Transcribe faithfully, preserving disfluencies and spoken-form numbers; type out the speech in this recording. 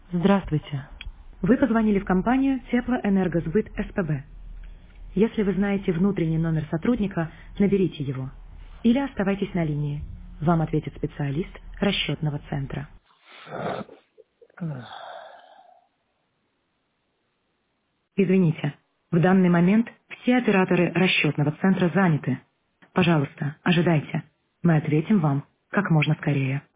Здравствуйте. Вы позвонили в компанию Теплоэнергосбыт СПБ. Если вы знаете внутренний номер сотрудника, наберите его. Или оставайтесь на линии. Вам ответит специалист расчетного центра. Извините, в данный момент все операторы расчетного центра заняты. Пожалуйста, ожидайте. Мы ответим вам как можно скорее.